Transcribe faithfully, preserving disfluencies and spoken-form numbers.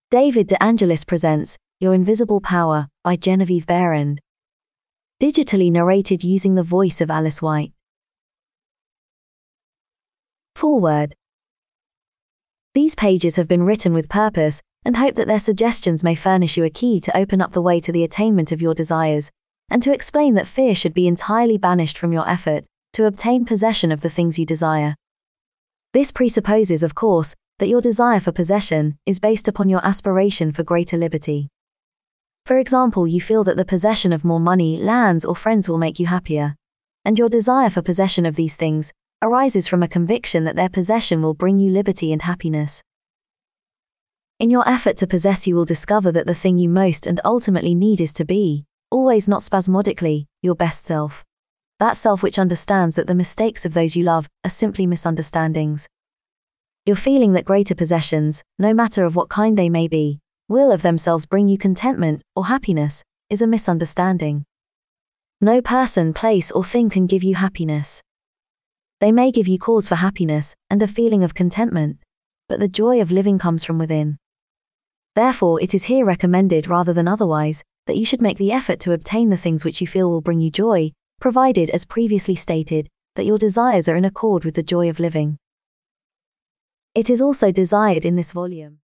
David De Angelis presents Your Invisible Power by Genevieve Behrend. Digitally narrated using the voice of Alice White. Foreword. These pages have been written with purpose and hope that their suggestions may furnish you a key to open up the way to the attainment of your desires, and to explain that fear should be entirely banished from your effort to obtain possession of the things you desire. This presupposes, of course, that your desire for possession is based upon your aspiration for greater liberty. For example, you feel that the possession of more money, lands, or friends will make you happier, and your desire for possession of these things arises from a conviction that their possession will bring you liberty and happiness. In your effort to possess, you will discover that the thing you most and ultimately need is to be, always, not spasmodically, your best self. That self which understands that the mistakes of those you love are simply misunderstandings. Your feeling that greater possessions, no matter of what kind they may be, will of themselves bring you contentment or happiness, is a misunderstanding. No person, place, or thing can give you happiness. They may give you cause for happiness and a feeling of contentment, but the joy of living comes from within. Therefore, it is here recommended rather than otherwise that you should make the effort to obtain the things which you feel will bring you joy, provided, as previously stated, that your desires are in accord with the joy of living. It is also desired in this volume